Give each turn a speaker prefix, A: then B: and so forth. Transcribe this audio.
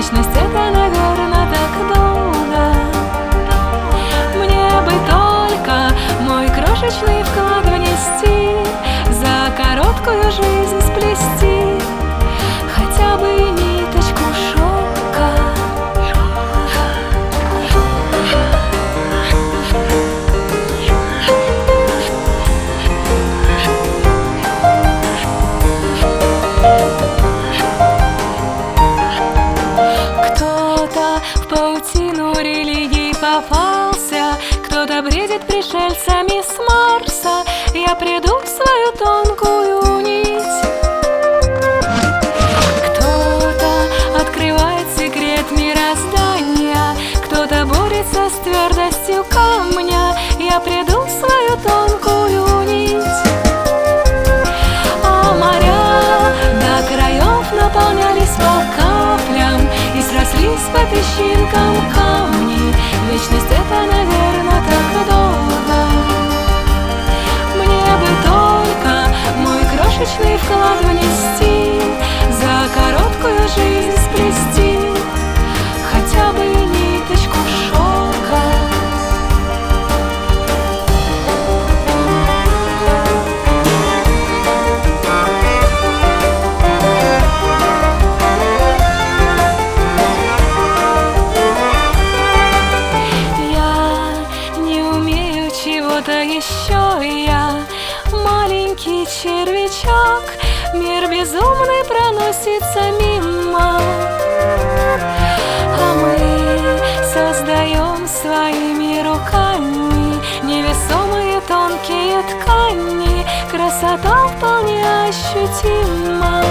A: Вечность — это, наверное, так долго. Мне бы только мой крошечный вклад внести, за короткую жизнь сплести хотя бы ниточку шелка. Кто-то в паутину религий попался, кто-то бредит пришельцами с Марса. Я приду в свою тонкую нить. Кто-то открывает секрет мироздания, кто-то борется с твердостью камня. Я приду в свою тонкую нить. А моря до краев наполнялись по каплям и срослись по песчинкам камни. Вечность — это, наверное, так долго. Мне бы только мой крошечный вклад внести, за короткую жизнь сплести хотя бы ниточку шелка. Чего-то еще я маленький червячок, мир безумный проносится мимо, а мы создаем своими руками невесомые тонкие ткани. Красота вполне ощутима.